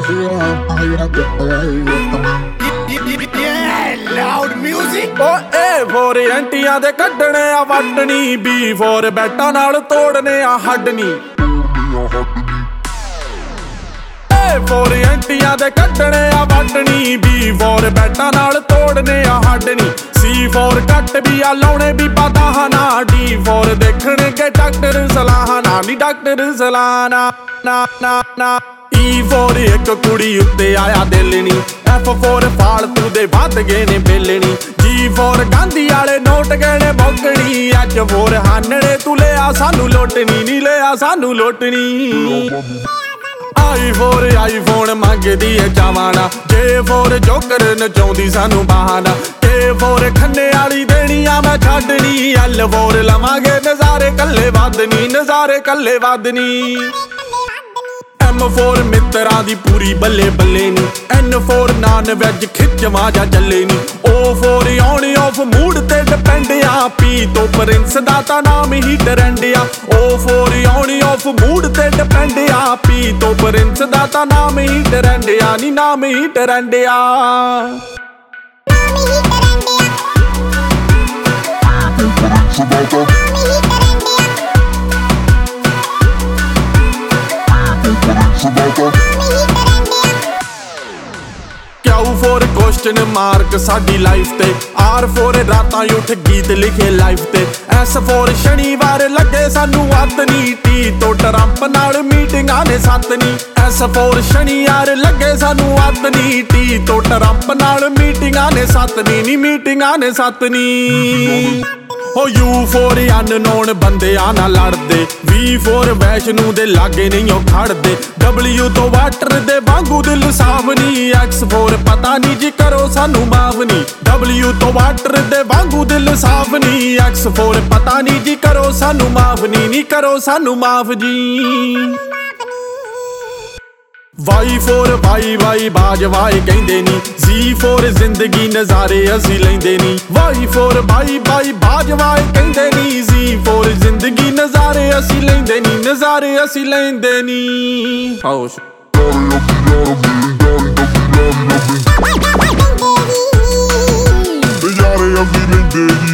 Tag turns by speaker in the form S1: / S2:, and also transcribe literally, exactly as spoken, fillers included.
S1: Loud music।
S2: ਓ A for ਐਂਟੀਆਂ ਦੇ ਕੱਢਣੇ ਆ ਵੱਟਣੀ, ਬੀ ਫੋਰ ਬੈਟਾਂ ਨਾਲ ਤੋੜਨੇ ਆ ਹੱਡਣੀ। ਏ ਫੋਰ ਐਂਟੀਆਂ ਦੇ ਕੱਢਣੇ ਆ ਵੱਟਣੀ, ਬੀ ਫੋਰ ਬੈਟਾਂ ਨਾਲ ਤੋੜਨੇ ਆ ਹੱਡਣੀ। ਸੀ ਫੋਰ ਕੱਟ ਵੀ ਆ ਲਾਉਣੇ ਵੀ ਪਤਾਹਨਾ, ਡੀ ਫੋਰ ਦੇਖਣਗੇ ਡਾਕਟਰ ਸਲਾਹਨਾ ਨੀ ਡਾਕਟਰ ਸਲਾਹਨਾ ਨਾ ਨਾ ਨਾ। ਈ ਫੋਰ ਇੱਕ ਕੁੜੀ ਉੱਤੇ ਆਇਆ ਦਿਲ ਨੀ, ਐਫ ਫੋਰ ਫਾਲਤੂ ਦੇ ਵੱਧ ਗਏ ਨੇ ਬਿੱਲ ਨੀ। ਜੀ ਫੋਰ ਗਾਂਧੀ ਵਾਲੇ ਨੋਟ ਗਏ ਨੇ ਮੋਕਣੀ, ਐਚ ਫੋਰ ਹਾਨੜੇ ਤੂੰ ਲਿਆ ਸਾਨੂੰ ਲੁੱਟਣੀ ਨੀ ਲਿਆ ਸਾਨੂੰ ਲੁੱਟਣੀ। ਆਈ ਫੋਰ ਆਈਫੋਨ ਮੰਗਦੀ ਏ ਚਾਵਾਣਾ, ਜੇ ਫੋਰ ਜੋਕਰ ਨਚਾਉਂਦੀ ਸਾਨੂੰ ਬਹਾਨਾ। ਕੇ ਫੋਰ ਖੰਨੇ ਵਾਲੀ ਦੇਣੀ ਆ ਮੈਂ ਛੱਡਣੀ, ਐਲ ਫੋਰ ਲਵਾਂਗੇ ਨਜ਼ਾਰੇ ਕੱਲੇ ਵੱਧਨੀ ਨਜ਼ਾਰੇ ਕੱਲੇ ਵੱਧਨੀ। ਐਮ ਫੋਰ ਮਿੱਤਰਾਂ ਦੀ ਪੂਰੀ ਬੱਲੇ ਬੱਲੇ ਨੀ, ਐਨ ਫੋਰ ਨਾਨ ਵੈਜ ਖਿੱਚਵਾਂ ਜਾਂ ਚੱਲੇ ਨੀ। O for on off mood ਤੇ ਡਿਪੈਂਡ ਆ, ਪੀ ਤੋਂ ਪ੍ਰਿੰਸ ਦਾ ਤਾਂ ਨਾਮ ਹੀ ਟਰੈਂਡ ਆ। O for on off mood ਤੇ ਡਿਪੈਂਡ ਆ, ਪੀ ਤੋਂ ਪ੍ਰਿੰਸ ਦਾ ਤਾਂ ਨਾਮ ਹੀ ਟਰੈਂਡ ਆ ਨੀ ਨਾਮ ਹੀ ਟਰੈਂਡ ਆ। ਕਿਊ ਫੋਰ ਕੁਐਸਚਨ ਮਾਰਕ ਸਾਡੀ ਲਾਈਫ ਤੇ, ਆਰ ਫੋਰ ਰਾਤਾਂ ਉੱਠ ਗੀਤ ਲਿਖੇ ਲਾਈਫ ਤੇ। ਐਸ ਫੋਰ ਸ਼ਨੀਵਾਰ ਲੱਗੇ ਸਾਨੂੰ ਅੱਤ ਨੀ, ਟੀ ਤੋਂ ਟਰੰਪ ਨਾਲ ਮੀਟਿੰਗਾਂ ਨੇ ਸੱਤ ਨੀ। ਐਸ ਫੋਰ ਸ਼ਨੀਵਾਰ ਲੱਗੇ ਸਾਨੂੰ ਅੱਤ ਨੀ, ਟੀ ਤੋਂ ਟਰੰਪ ਨਾਲ ਮੀਟਿੰਗਾਂ ਨੇ ਸੱਤ ਨੀ ਨੀ ਮੀਟਿੰਗਾਂ ਨੇ ਸੱਤ ਨੀ। ਹੋ ਯੂ ਫੋਰ ਅਨਨੋਨ ਬੰਦਿਆਂ ਨਾਲ ਲੜਦੇ, ਵੀ ਫੋਰ ਵੈਸ਼ਨੂ ਦੇ ਲਾਗੇ ਨਹੀਂ ਉਹ ਖੜਦੇ। ਡਬਲਿਊ ਤੋਂ ਵਾਟਰ ਦੇ ਵਾਂਗੂ ਦਿਲ ਸਾਫ ਨੀ, ਐਕਸ ਫੋਰ ਪਤਾ ਨੀ ਜੀ ਕਰੋ ਸਾਨੂੰ ਮਾਫ ਨੀ। ਡਬਲਿਊ ਤੋਂ ਵਾਟਰ ਦੇ ਵਾਂਗੂ ਦਿਲ ਸਾਫ ਨੀ, ਐਕਸ ਫੋਰ ਪਤਾ ਨੀ ਜੀ ਕਰੋ ਸਾਨੂੰ ਮਾਫ ਨੀ ਨੀ ਕਰੋ ਸਾਨੂੰ ਮਾਫ ਜੀ। ਵਾਈ ਫੋਰ ਵਾਈ ਵਾਈ ਬਾਜਵਾਏ ਕਹਿੰਦੇ ਨੀ, ਜੀ ਫੋਰ ਜ਼ਿੰਦਗੀ ਨਜ਼ਾਰੇ ਅਸੀਂ ਲੈਂਦੇ ਨੀ। ਵਾਈ ਫੋਰ ਵਾਈ ਵਾਈ ਬਾਜਵਾਏ ਕਹਿੰਦੇ ਨੀ, ਜੀ ਫੋਰ ਜ਼ਿੰਦਗੀ ਨਜ਼ਾਰੇ ਅਸੀਂ ਲੈਂਦੇ ਨੀ ਨਜ਼ਾਰੇ ਅਸੀਂ ਲੈਂਦੇ ਨੀ। ਹੋਸ਼
S3: ਨਜ਼ਾਰੇ ਅਸੀਂ ਲੈਂਦੇ ਨੀ।